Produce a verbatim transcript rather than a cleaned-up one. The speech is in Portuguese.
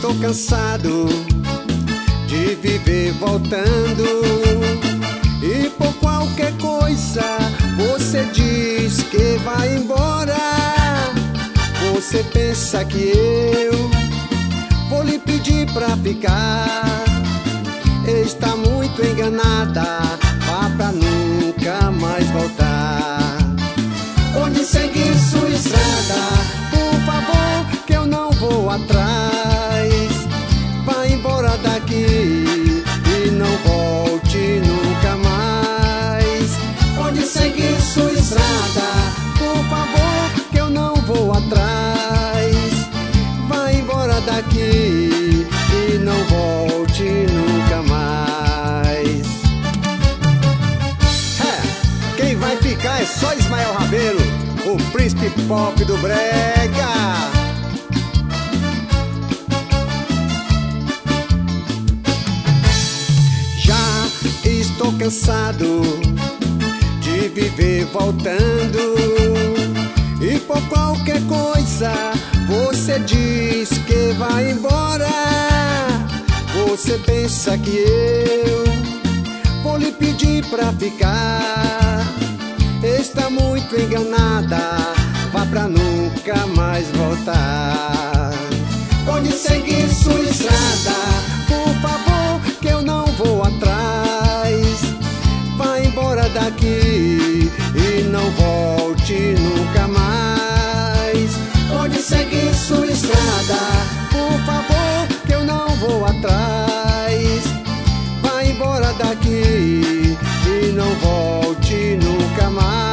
estou cansado de viver voltando, e por qualquer coisa você diz que vai embora. Você pensa que eu vou lhe pedir pra ficar? Está muito enganada, vá pra nunca mais voltar. Onde seguir sua estrada, por favor, que eu não vou atrás. Vá embora daqui e não volte nunca mais. Onde seguir sua estrada, por favor, que eu não vou atrás. Vá embora daqui e não volte nunca mais. É, quem vai ficar é só Ismael Rabelo, o príncipe pop do brega. Já estou cansado de viver voltando, e por qualquer coisa você diz que vai embora. Você pensa que eu vou lhe pedir pra ficar? Está muito enganada, vá pra nunca mais voltar. Onde seguir sua estrada, por favor, que eu não vou atrás. Vá embora daqui e não volte nunca mais. Onde seguir sua estrada, por favor, que eu não vou atrás. Vá embora daqui e não volte nunca mais.